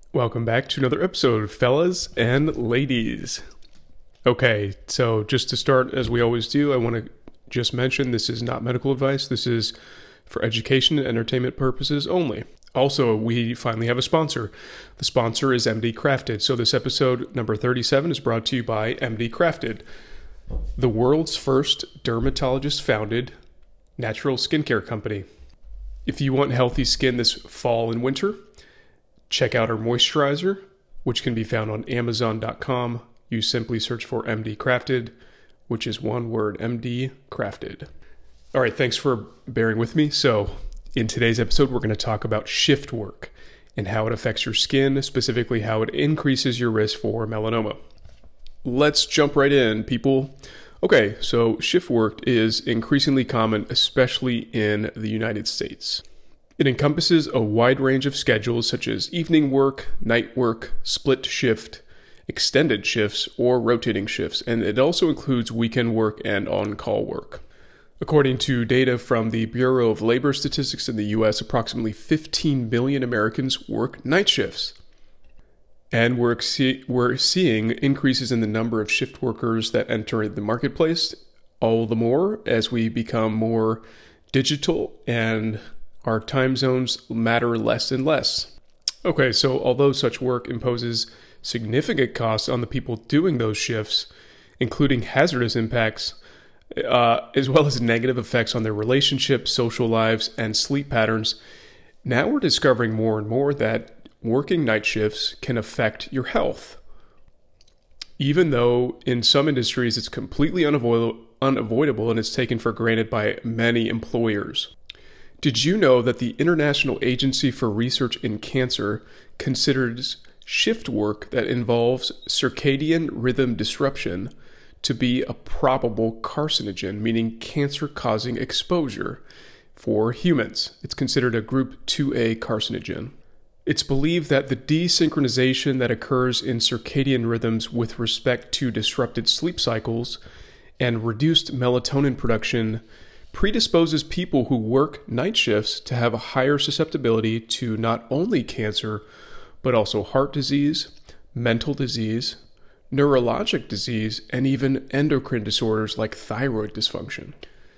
Welcome back to another episode, fellas and ladies. Okay, so just to start, as we always do, I want to just mention this is not medical advice. This is for education and entertainment purposes only. Also, we finally have a sponsor. The sponsor is MD Crafted. So this episode number 37 is brought to you by MD Crafted, the world's first dermatologist-founded natural skincare company. If you want healthy skin this fall and winter, check out our moisturizer, which can be found on Amazon.com. You simply search for MD Crafted, which is one word, MD Crafted. All right, thanks for bearing with me. So in today's episode, we're going to talk about shift work and how it affects your skin, specifically how it increases your risk for melanoma. Let's jump right in, people. Okay, so shift work is increasingly common, especially in the United States. It encompasses a wide range of schedules such as evening work, night work, split shift, extended shifts, or rotating shifts, and it also includes weekend work and on-call work. According to data from the Bureau of Labor Statistics in the U.S., approximately 15 million Americans work night shifts. And we're seeing increases in the number of shift workers that enter the marketplace, all the more as we become more digital and our time zones matter less and less. Okay, so although such work imposes significant costs on the people doing those shifts, including hazardous impacts, as well as negative effects on their relationships, social lives, and sleep patterns, now we're discovering more and more that working night shifts can affect your health. Even though in some industries it's completely unavoidable and it's taken for granted by many employers. Did you know that the International Agency for Research in Cancer considers shift work that involves circadian rhythm disruption to be a probable carcinogen, meaning cancer-causing exposure for humans? It's considered a group 2A carcinogen. It's believed that the desynchronization that occurs in circadian rhythms with respect to disrupted sleep cycles and reduced melatonin production predisposes people who work night shifts to have a higher susceptibility to not only cancer, but also heart disease, mental disease, neurologic disease, and even endocrine disorders like thyroid dysfunction.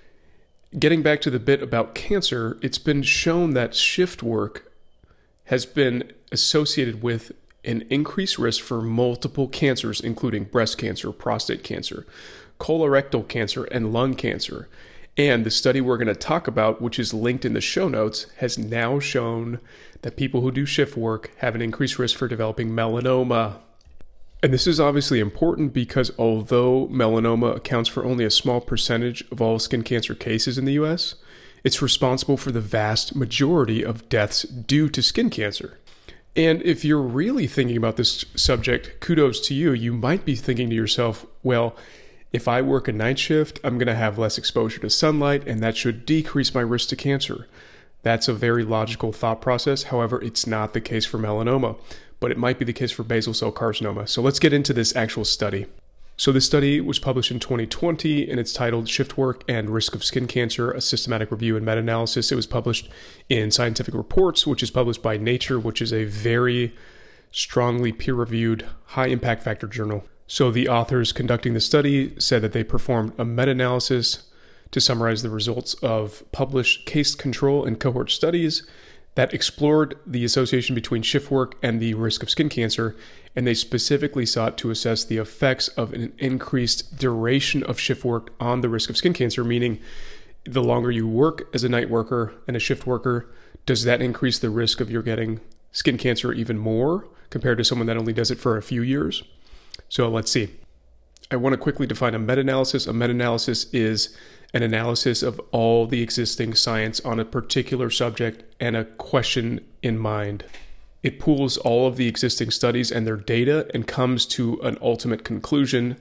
Getting back to the bit about cancer, it's been shown that shift work has been associated with an increased risk for multiple cancers, including breast cancer, prostate cancer, colorectal cancer, and lung cancer. And the study we're going to talk about, which is linked in the show notes, has now shown that people who do shift work have an increased risk for developing melanoma. And this is obviously important because although melanoma accounts for only a small percentage of all skin cancer cases in the U.S., it's responsible for the vast majority of deaths due to skin cancer. And if you're really thinking about this subject, kudos to you. You might be thinking to yourself, well, if I work a night shift, I'm going to have less exposure to sunlight, and that should decrease my risk to cancer. That's a very logical thought process. However, it's not the case for melanoma, but it might be the case for basal cell carcinoma. So let's get into this actual study. So this study was published in 2020, and it's titled Shift Work and Risk of Skin Cancer, a Systematic Review and Meta-Analysis. It was published in Scientific Reports, which is published by Nature, which is a very strongly peer-reviewed, high-impact factor journal. So the authors conducting the study said that they performed a meta-analysis to summarize the results of published case control and cohort studies that explored the association between shift work and the risk of skin cancer, and they specifically sought to assess the effects of an increased duration of shift work on the risk of skin cancer, meaning the longer you work as a night worker and a shift worker, does that increase the risk of your getting skin cancer even more compared to someone that only does it for a few years? So let's see. I want to quickly define a meta-analysis. A meta-analysis is an analysis of all the existing science on a particular subject and a question in mind. It pools all of the existing studies and their data and comes to an ultimate conclusion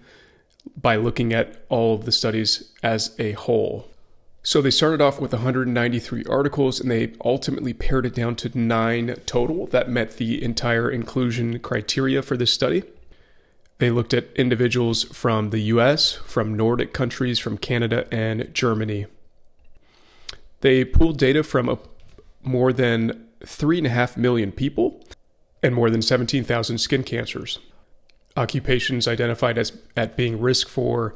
by looking at all of the studies as a whole. So they started off with 193 articles, and they ultimately pared it down to 9 total that met the entire inclusion criteria for this study. They looked at individuals from the US, from Nordic countries, from Canada, and Germany. They pulled data from more than 3.5 million people. and more than 17,000 skin cancers. Occupations identified as at being risk for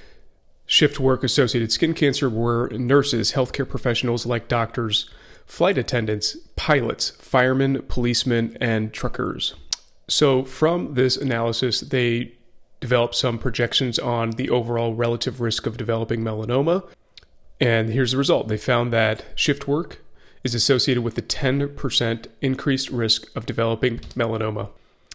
shift work associated skin cancer were nurses, healthcare professionals like doctors, flight attendants, pilots, firemen, policemen, and truckers. So from this analysis, they developed some projections on the overall relative risk of developing melanoma. And here's the result. They found that shift work is associated with a 10% increased risk of developing melanoma.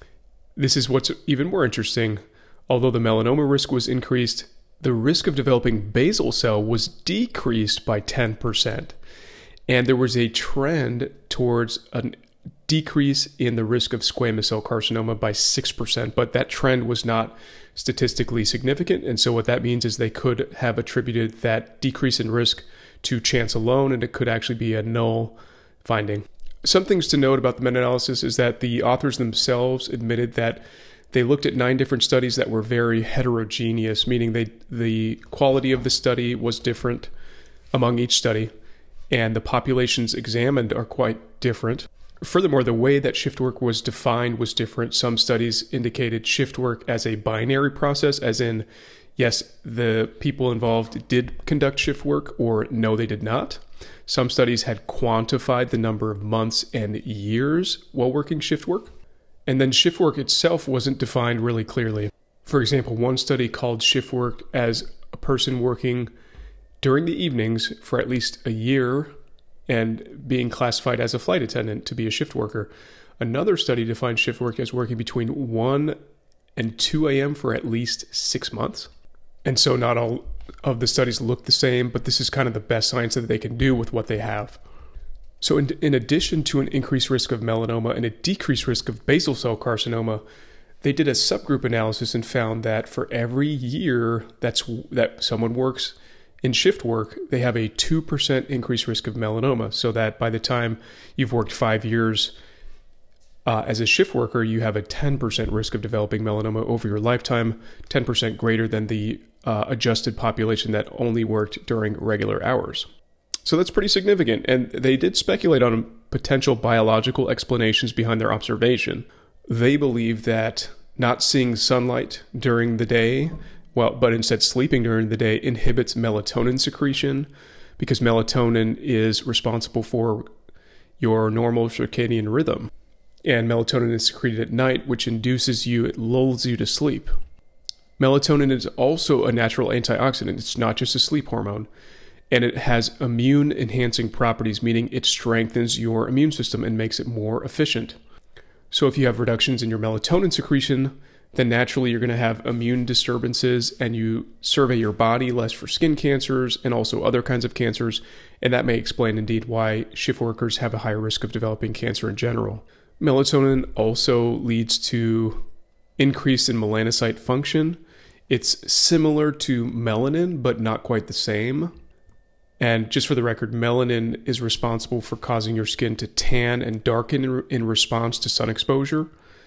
This is what's even more interesting. Although the melanoma risk was increased, the risk of developing basal cell was decreased by 10%. And there was a trend towards a decrease in the risk of squamous cell carcinoma by 6%, but that trend was not statistically significant. And so what that means is they could have attributed that decrease in risk to chance alone, and it could actually be a null finding. Some things to note about the meta-analysis is that the authors themselves admitted that they looked at 9 different studies that were very heterogeneous, meaning the quality of the study was different among each study, and the populations examined are quite different. Furthermore, the way that shift work was defined was different. Some studies indicated shift work as a binary process, as in, yes, the people involved did conduct shift work, or no, they did not. Some studies had quantified the number of months and years while working shift work. And then shift work itself wasn't defined really clearly. For example, one study called shift work as a person working during the evenings for at least a year and being classified as a flight attendant to be a shift worker. Another study defined shift work as working between 1 and 2 a.m. for at least 6 months. And so not all of the studies look the same, but this is kind of the best science that they can do with what they have. So in addition to an increased risk of melanoma and a decreased risk of basal cell carcinoma, they did a subgroup analysis and found that for every year that someone works in shift work, they have a 2% increased risk of melanoma, so that by the time you've worked 5 years as a shift worker, you have a 10% risk of developing melanoma over your lifetime, 10% greater than the adjusted population that only worked during regular hours. So that's pretty significant, and they did speculate on potential biological explanations behind their observation. They believe that not seeing sunlight during the day, but instead sleeping during the day, inhibits melatonin secretion, because melatonin is responsible for your normal circadian rhythm. And melatonin is secreted at night, which it lulls you to sleep. Melatonin is also a natural antioxidant. It's not just a sleep hormone. And it has immune-enhancing properties, meaning it strengthens your immune system and makes it more efficient. So if you have reductions in your melatonin secretion, then naturally you're going to have immune disturbances, and you survey your body less for skin cancers and also other kinds of cancers. And that may explain indeed why shift workers have a higher risk of developing cancer in general. Melatonin also leads to increase in melanocyte function. It's similar to melanin, but not quite the same. And just for the record, melanin is responsible for causing your skin to tan and darken in response to sun exposure.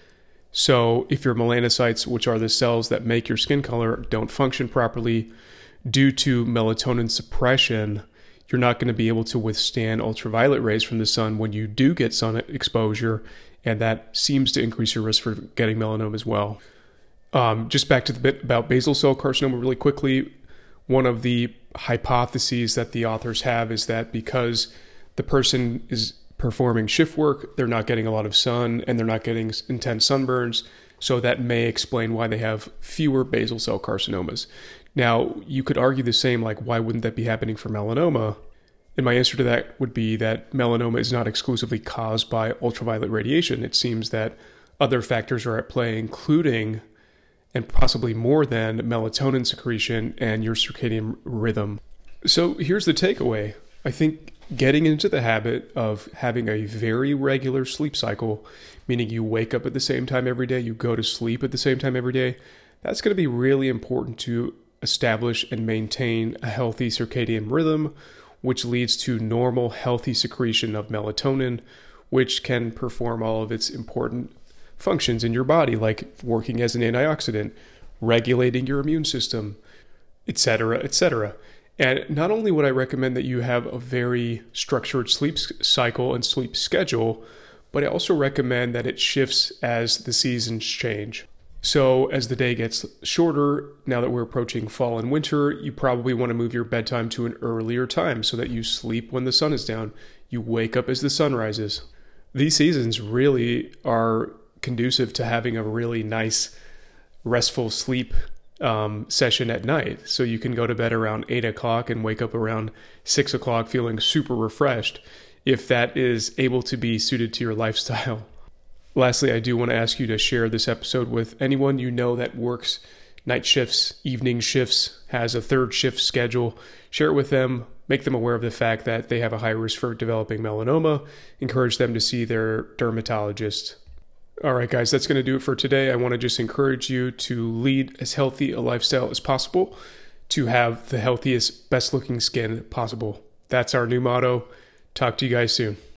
So if your melanocytes, which are the cells that make your skin color, don't function properly due to melatonin suppression, you're not going to be able to withstand ultraviolet rays from the sun when you do get sun exposure, and that seems to increase your risk for getting melanoma as well. Just back to the bit about basal cell carcinoma really quickly. One of the hypotheses that the authors have is that because the person is performing shift work, they're not getting a lot of sun and they're not getting intense sunburns. So that may explain why they have fewer basal cell carcinomas. Now, you could argue the same, like, why wouldn't that be happening for melanoma? And my answer to that would be that melanoma is not exclusively caused by ultraviolet radiation. It seems that other factors are at play, including, and possibly more than, melatonin secretion and your circadian rhythm. So here's the takeaway. I think getting into the habit of having a very regular sleep cycle, meaning you wake up at the same time every day, you go to sleep at the same time every day, that's going to be really important to establish and maintain a healthy circadian rhythm, which leads to normal, healthy secretion of melatonin, which can perform all of its important functions in your body, like working as an antioxidant, regulating your immune system, etc., etc. And not only would I recommend that you have a very structured sleep cycle and sleep schedule, but I also recommend that it shifts as the seasons change. So as the day gets shorter, now that we're approaching fall and winter, you probably want to move your bedtime to an earlier time so that you sleep when the sun is down. You wake up as the sun rises. These seasons really are conducive to having a really nice, restful sleep session at night. So you can go to bed around 8 o'clock and wake up around 6 o'clock feeling super refreshed if that is able to be suited to your lifestyle. Lastly, I do want to ask you to share this episode with anyone you know that works night shifts, evening shifts, has a third shift schedule. Share it with them, make them aware of the fact that they have a high risk for developing melanoma, encourage them to see their dermatologist. All right, guys, that's going to do it for today. I want to just encourage you to lead as healthy a lifestyle as possible, to have the healthiest, best looking skin possible. That's our new motto. Talk to you guys soon.